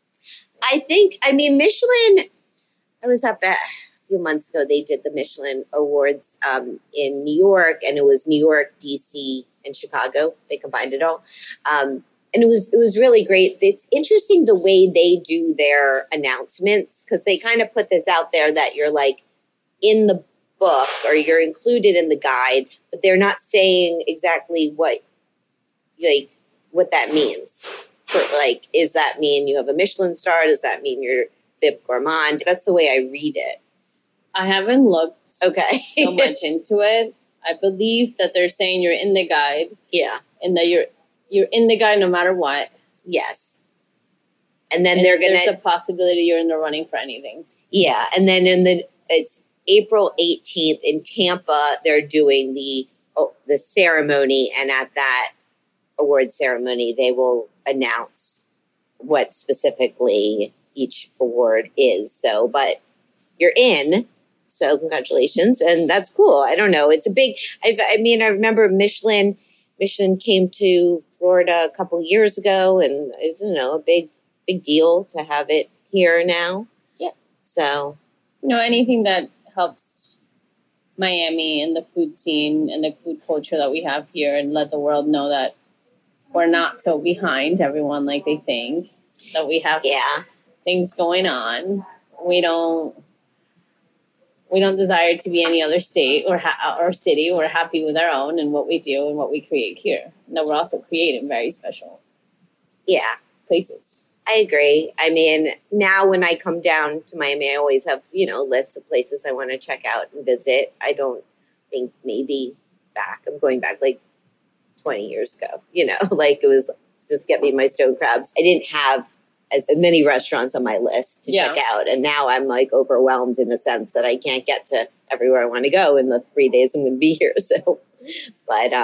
Michelin, I was up a few months ago, they did the Michelin Awards in New York, and it was New York, DC, and Chicago. They combined it all. And it was really great. It's interesting the way they do their announcements, because they kind of put this out there that you're like in the book or you're included in the guide, but they're not saying exactly what that means. Does that mean you have a Michelin star? Does that mean you're Bib Gourmand? That's the way I read it. I haven't looked so much into it. I believe that they're saying you're in the guide. Yeah. And that you're in the guide no matter what. Yes. And then there's a possibility you're in the running for anything. Yeah. And then it's April 18th in Tampa, they're doing the ceremony, and at that award ceremony, they will announce what specifically each award is. So, but you're in. So congratulations. And that's cool. I don't know. It's a big, I remember Michelin came to Florida a couple years ago, and it's, a big deal to have it here now. Yeah. So, anything that helps Miami and the food scene and the food culture that we have here, and let the world know that we're not so behind everyone like they think, that we have things going on. We don't desire to be any other state or city. We're happy with our own and what we do and what we create here. And that we're also creating very special places. I agree. Now when I come down to Miami, I always have, lists of places I want to check out and visit. I don't think I'm going back like 20 years ago, it was just get me my stone crabs. I didn't have as many restaurants on my list to check out. And now I'm like overwhelmed in a sense that I can't get to everywhere I want to go in the 3 days I'm going to be here. So, but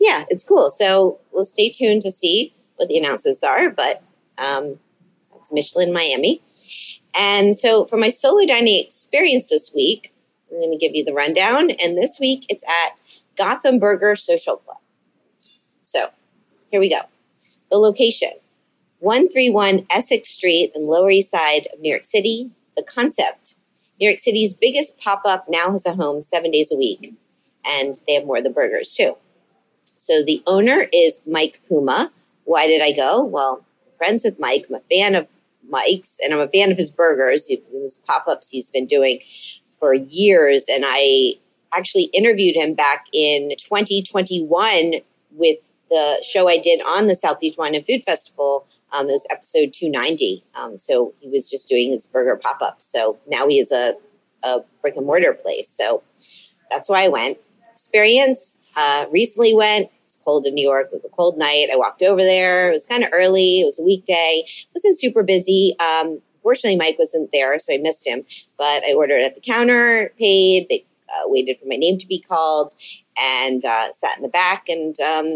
yeah, it's cool. So we'll stay tuned to see what the announcements are, but that's Michelin Miami. And so for my solo dining experience this week, I'm going to give you the rundown. And this week it's at Gotham Burger Social Club. So here we go. The location, 131 Essex Street in Lower East Side of New York City. The concept, New York City's biggest pop-up now has a home 7 days a week. And they have more of the burgers too. So the owner is Mike Puma. Why did I go? Well, I'm friends with Mike. I'm a fan of Mike's, and I'm a fan of his burgers, his pop-ups he's been doing for years. And I actually interviewed him back in 2021 with the show I did on the South Beach Wine and Food Festival. It was episode 290. So he was just doing his burger pop-ups. So now he is a brick and mortar place. So that's why I went. Experience, recently went. It's cold in New York. It was a cold night. I walked over there. It was kind of early. It was a weekday. It wasn't super busy. Fortunately, Mike wasn't there, so I missed him. But I ordered at the counter, paid. They waited for my name to be called, and sat in the back. And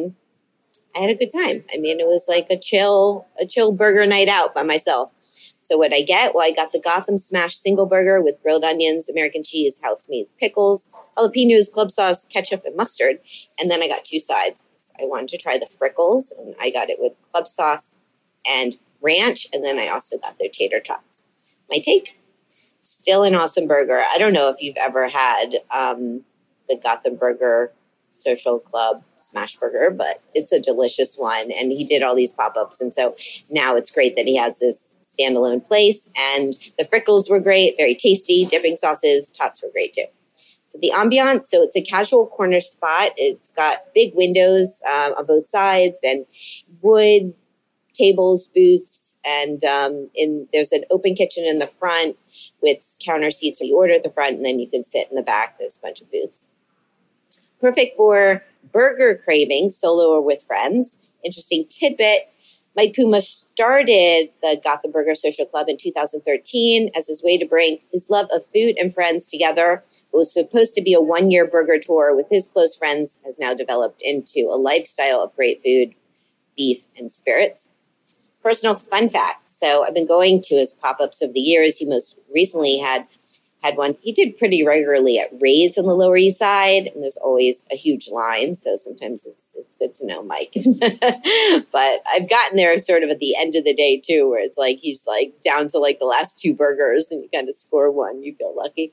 I had a good time. I mean, it was like a chill burger night out by myself. So what I get? Well, I got the Gotham Smash single burger with grilled onions, American cheese, house-made pickles, jalapenos, club sauce, ketchup, and mustard. And then I got 2 sides because I wanted to try the Frickles, and I got it with club sauce and ranch. And then I also got their tater tots. My take? Still an awesome burger. I don't know if you've ever had the Gotham Burger Social Club smash burger, but it's a delicious one. And he did all these pop-ups. And so now it's great that he has this standalone place. And the Frickles were great, very tasty. Dipping sauces, tots were great too. So the ambiance, so it's a casual corner spot. It's got big windows on both sides and wood tables, booths, and there's an open kitchen in the front with counter seats. So you order at the front and then you can sit in the back. There's a bunch of booths. Perfect for burger cravings, solo or with friends. Interesting tidbit. Mike Puma started the Gotham Burger Social Club in 2013 as his way to bring his love of food and friends together. It was supposed to be a 1-year burger tour with his close friends, has now developed into a lifestyle of great food, beef, and spirits. Personal fun fact. So I've been going to his pop-ups over the years. He most recently had one. He did pretty regularly at Ray's on the Lower East Side, and there's always a huge line. So sometimes it's good to know Mike. But I've gotten there sort of at the end of the day too, where it's like he's like down to like the last 2 burgers, and you kind of score one. You feel lucky.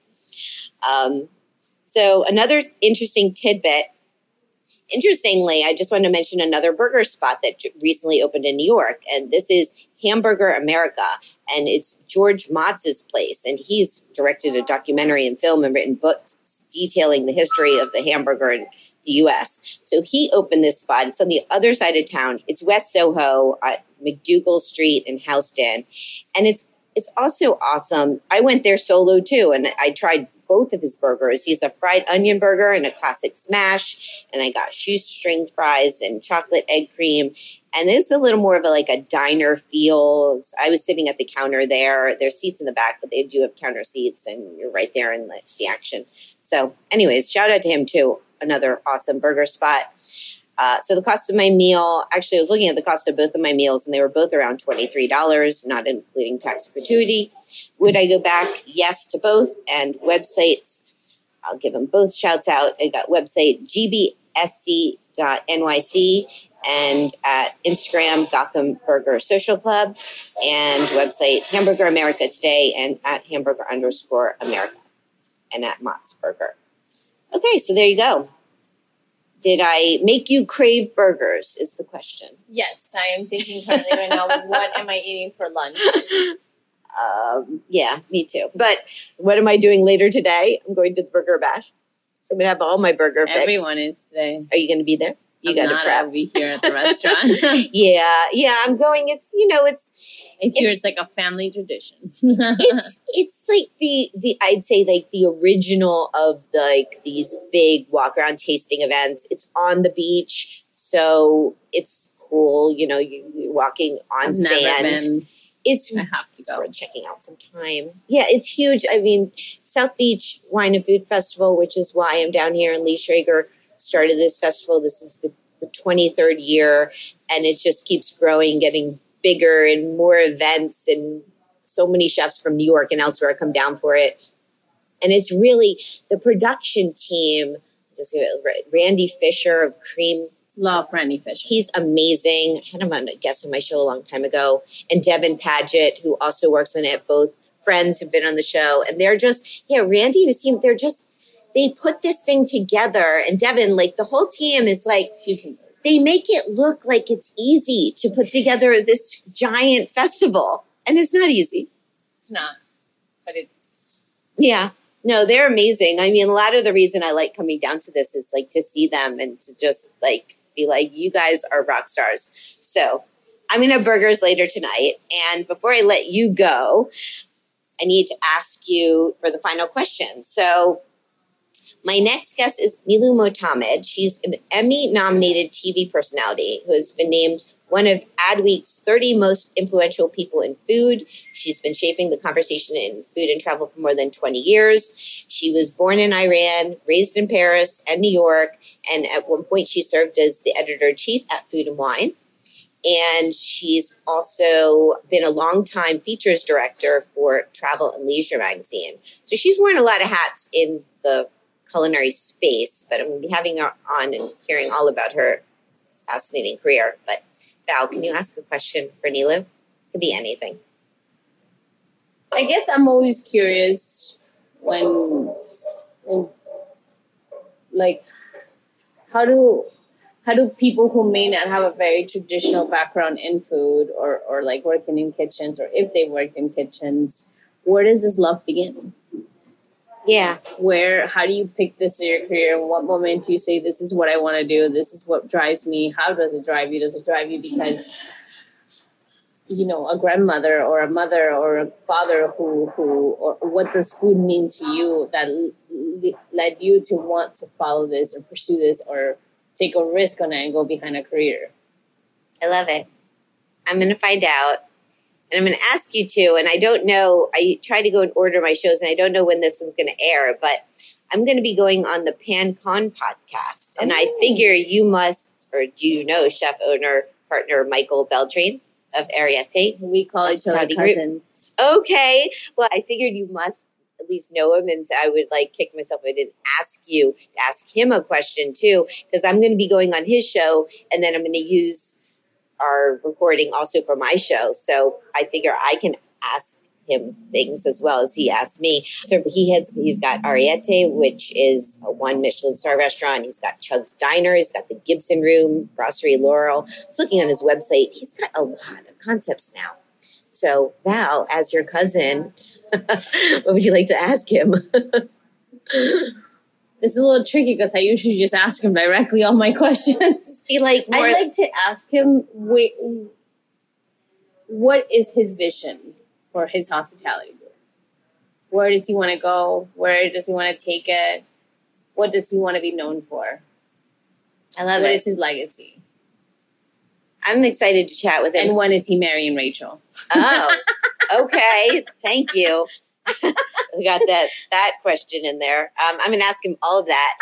So another interesting tidbit. Interestingly, I just want to mention another burger spot that recently opened in New York, and this is Hamburger America, and it's George Motz's place, and he's directed a documentary and film and written books detailing the history of the hamburger in the U.S. So he opened this spot. It's on the other side of town. It's West Soho at McDougal Street in Houston, and it's also awesome. I went there solo too, and I tried both of his burgers. He's a fried onion burger and a classic smash. And I got shoestring fries and chocolate egg cream. And this is a little more of a diner feel. I was sitting at the counter there. There's seats in the back, but they do have counter seats, and you're right there in the action. So anyways, shout out to him too. Another awesome burger spot. So the cost of my meal, actually I was looking at the cost of both of my meals, and they were both around $23, not including tax gratuity. Would I go back? Yes to both. And websites, I'll give them both shouts out. I got website gbsc.nyc and at Instagram, Gotham Burger Social Club, and website Hamburger America Today and at hamburger_America and at Mott's Burger. Okay, so there you go. Did I make you crave burgers is the question. Yes, I am thinking currently right now, what am I eating for lunch? Yeah, me too. But what am I doing later today? I'm going to the Burger Bash. So I'm going to have all my burger fix. Everyone is today. Are you going to be there? You got to prep. I'll be here at the restaurant. Yeah, I'm going. It's It's like a family tradition. it's like the I'd say like the original of these big walk around tasting events. It's on the beach, so it's cool. You're walking on sand. I have to go. Worth checking out sometime. Yeah, it's huge. I mean, South Beach Wine and Food Festival, which is why I'm down here, and Lee Schrager started this festival. This is the 23rd year, and it just keeps growing, getting bigger and more events, and so many chefs from New York and elsewhere come down for it. And it's really the production team, Randy Fisher of Cream. Love Randy Fisher. He's amazing. I had him on a guest on my show a long time ago. And Devin Paget, who also works on it, both friends who've been on the show. And they're just, Randy and his team, they put this thing together. And Devin, like the whole team is like, they make it look like it's easy to put together this giant festival. And it's not easy. It's not, but it's. Yeah. No, they're amazing. I mean, a lot of the reason I like coming down to this is like to see them and to just like be like, you guys are rock stars. So I'm going to have burgers later tonight. And before I let you go, I need to ask you for the final question. So my next guest is Nilu Mohammed. She's an Emmy-nominated TV personality who has been named one of Adweek's 30 most influential people in food. She's been shaping the conversation in food and travel for more than 20 years. She was born in Iran, raised in Paris and New York, and at one point she served as the editor-in-chief at Food and Wine. And she's also been a longtime features director for Travel and Leisure magazine. So she's worn a lot of hats in the culinary space, but I'm going to be having her on and hearing all about her fascinating career. But Val, can you ask a question for Nilu? It could be anything. I guess I'm always curious when like, how do people who may not have a very traditional background in food or like working in kitchens, or if they worked in kitchens, where does this love begin? Yeah. How do you pick this in your career? What moment do you say, this is what I want to do? This is what drives me. How does it drive you? Does it drive you because, a grandmother or a mother or a father or what does food mean to you that led you to want to follow this or pursue this or take a risk on it and go behind a career? I love it. I'm going to find out. And I'm going to ask you to, and I don't know, I try to go and order my shows, and I don't know when this one's going to air, but I'm going to be going on the Pan Con podcast. And I figure you must, or do you know, chef owner, partner Michael Beltran of Ariete? We call each other cousins. Okay. Well, I figured you must at least know him, and so I would like kick myself if I didn't ask you to ask him a question too, because I'm going to be going on his show, and then I'm going to use our recording also for my show. So I figure I can ask him things as well as he asked me. So he's got Ariete, which is a 1 Michelin star restaurant. He's got Chug's Diner. He's got the Gibson Room, Brasserie Laurel. I was looking on his website. He's got a lot of concepts now. So Val, as your cousin, what would you like to ask him? It's a little tricky because I usually just ask him directly all my questions. I like to ask him, what is his vision for his hospitality group? Where does he want to go? Where does he want to take it? What does he want to be known for? I love it. What is his legacy? I'm excited to chat with him. And when is he marrying Rachel? Oh, okay. Thank you. We got that question in there. I'm going to ask him all of that.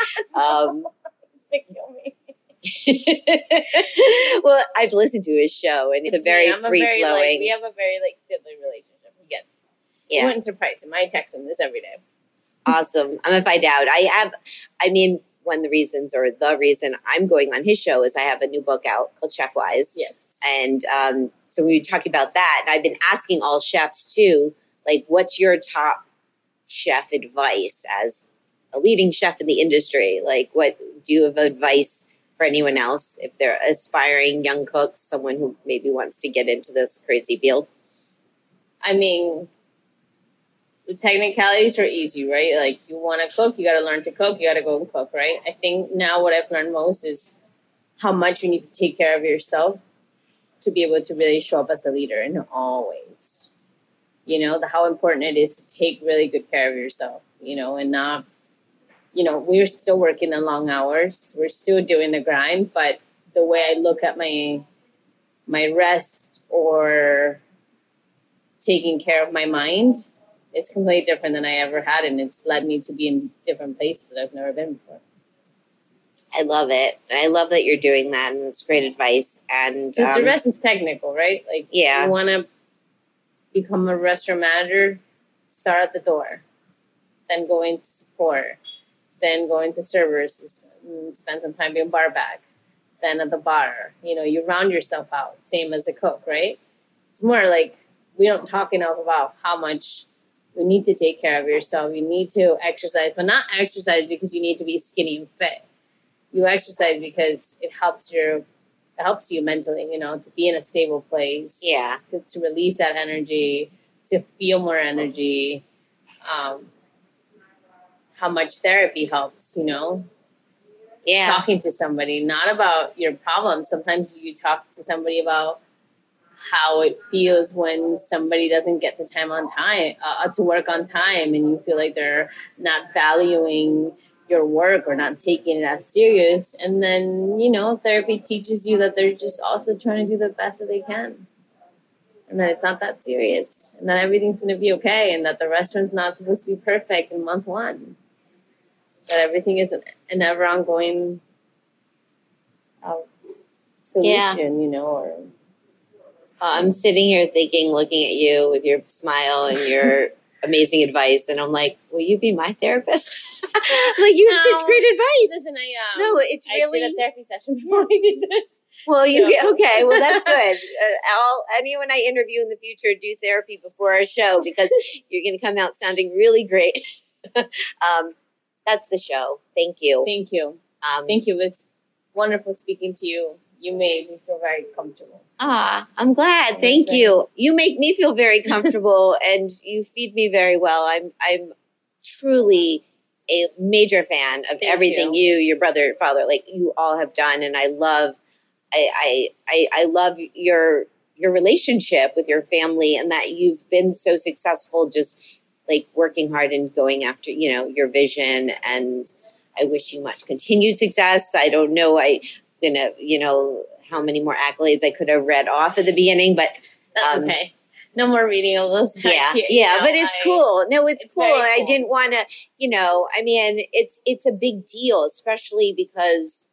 Well, I've listened to his show, and it's a very free-flowing. We have a very sibling relationship. He gets it. Yeah. I wouldn't surprise him. I text him this every day. Awesome. I'm going to find out. One of the reasons, or the reason I'm going on his show is I have a new book out called Chef Wise. Yes. And so we were talking about that. And I've been asking all chefs too, like, what's your top chef advice as a leading chef in the industry? Like, what do you have advice for anyone else if they're aspiring young cooks, someone who maybe wants to get into this crazy field? I mean, the technicalities are easy, right? Like, you want to cook, you got to learn to cook, you got to go and cook, right? I think now what I've learned most is how much you need to take care of yourself to be able to really show up as a leader in all ways. How important it is to take really good care of yourself, and not, we're still working in long hours. We're still doing the grind, but the way I look at my rest or taking care of my mind, it's completely different than I ever had. And it's led me to be in different places that I've never been before. I love it. And I love that you're doing that, and it's great advice. And because the rest is technical, right? Like, yeah, you want to become a restaurant manager, start at the door, then go into support, then go into servers, and spend some time being bar back, then at the bar. You round yourself out, same as a cook, right? It's more like we don't talk enough about how much you need to take care of yourself. You need to exercise, but not exercise because you need to be skinny and fit. You exercise because it helps you mentally, to be in a stable place. Yeah. To release that energy, to feel more energy. How much therapy helps, Yeah. Talking to somebody, not about your problems. Sometimes you talk to somebody about how it feels when somebody doesn't get to to work on time, and you feel like they're not valuing your work or not taking it as serious. And then, therapy teaches you that they're just also trying to do the best that they can. And that it's not that serious. And that everything's going to be okay. And that the restaurant's not supposed to be perfect in month one. That everything is an ever ongoing solution, or... I'm sitting here looking at you with your smile and your amazing advice. And I'm like, will you be my therapist? Like, you have such great advice. Listen, I did a therapy session before I did this. Well, okay. Well, that's good. Anyone I interview in the future, do therapy before our show, because you're going to come out sounding really great. That's the show. Thank you. Thank you. Thank you. It was wonderful speaking to you. You made me feel very comfortable. I'm glad. Thank you. You make me feel very comfortable, and you feed me very well. I'm truly a major fan of everything your brother, father, like you all have done, and I love your relationship with your family, and that you've been so successful, just like working hard and going after your vision. And I wish you much continued success. I don't know. How many more accolades I could have read off at the beginning, but that's okay. No more reading all those. But it's cool. No, it's cool. And I didn't want to, it's a big deal, especially because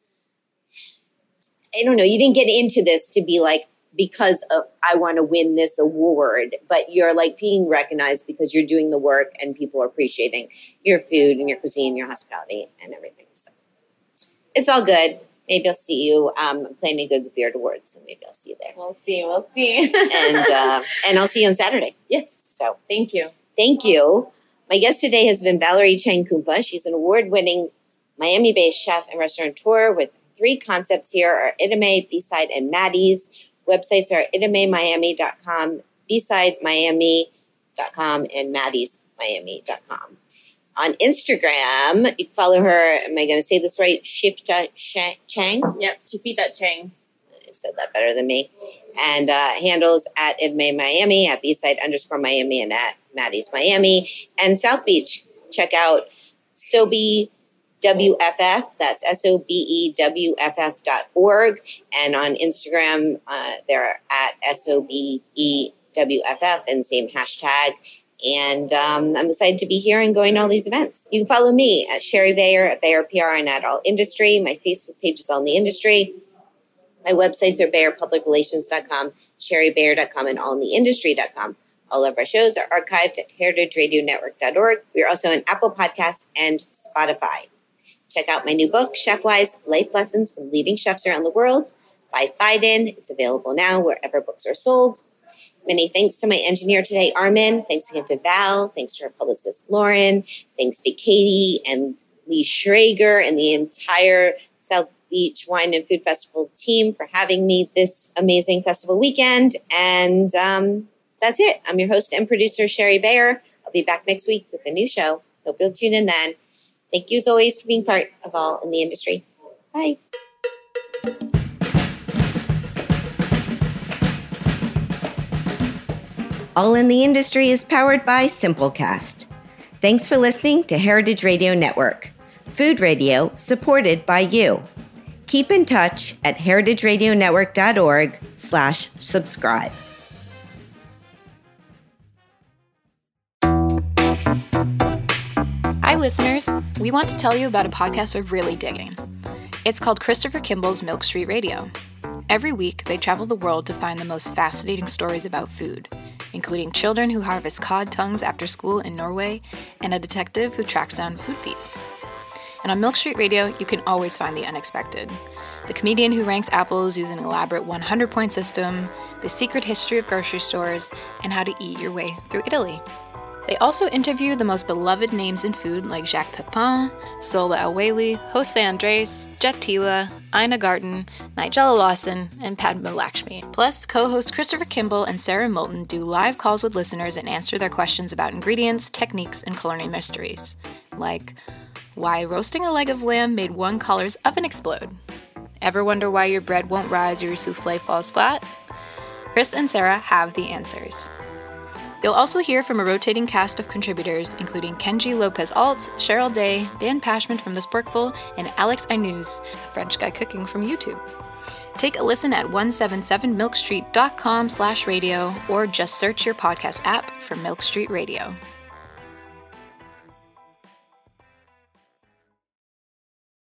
I don't know, you didn't get into this to be like, because of, I want to win this award, but you're like being recognized because you're doing the work and people are appreciating your food and your cuisine, your hospitality and everything. So it's all good. Maybe I'll see you. I'm planning to go to the Beard Awards, so maybe I'll see you there. We'll see. And I'll see you on Saturday. Yes. So thank you. Thank you. My guest today has been Valerie Chang Kumpa. She's an award-winning Miami-based chef and restaurateur with 3 concepts here are Itame, B-Side, and Maddie's. Websites are itamemiami.com, bsidemiami.com, and maddiesmiami.com. On Instagram, you can follow her. Am I going to say this right? Shifta Chang? Yep, Chifita Chang. I said that better than me. And handles at Itame Miami, at bside_Miami, and at Maddie's Miami. And South Beach, check out Sobe WFF, that's SOBEWFF.org. And on Instagram, they're at SOBEWFF and same hashtag. And I'm excited to be here and going to all these events. You can follow me at Sherry Bayer, at Bayer PR, and at All Industry. My Facebook page is All in the Industry. My websites are BayerPublicRelations.com, SherryBayer.com, and AllInTheIndustry.com. All of our shows are archived at HeritageRadioNetwork.org. We are also on Apple Podcasts and Spotify. Check out my new book, Chefwise, Life Lessons from Leading Chefs Around the World by Phaidon. It's available now wherever books are sold. Many thanks to my engineer today, Armin. Thanks again to Val. Thanks to our publicist, Lauren. Thanks to Katie and Lee Schrager and the entire South Beach Wine and Food Festival team for having me this amazing festival weekend. And that's it. I'm your host and producer, Sherry Bayer. I'll be back next week with a new show. Hope you'll tune in then. Thank you as always for being part of All in the Industry. Bye. All in the Industry is powered by Simplecast. Thanks for listening to Heritage Radio Network, food radio supported by you. Keep in touch at heritageradionetwork.org/subscribe. Hi, listeners. We want to tell you about a podcast we're really digging. It's called Christopher Kimball's Milk Street Radio. Every week, they travel the world to find the most fascinating stories about food, including children who harvest cod tongues after school in Norway and a detective who tracks down food thieves. And on Milk Street Radio, you can always find the unexpected. The comedian who ranks apples using an elaborate 100-point system, the secret history of grocery stores, and how to eat your way through Italy. They also interview the most beloved names in food like Jacques Pepin, Sola El-Waylly, Jose Andres, Jet Tila, Ina Garten, Nigella Lawson, and Padma Lakshmi. Plus, co-hosts Christopher Kimball and Sarah Moulton do live calls with listeners and answer their questions about ingredients, techniques, and culinary mysteries. Like, why roasting a leg of lamb made one caller's oven explode? Ever wonder why your bread won't rise or your souffle falls flat? Chris and Sarah have the answers. You'll also hear from a rotating cast of contributors, including Kenji Lopez-Alt, Cheryl Day, Dan Pashman from The Sporkful, and Alex Aynouz, a French guy cooking from YouTube. Take a listen at 177milkstreet.com/radio or just search your podcast app for Milk Street Radio.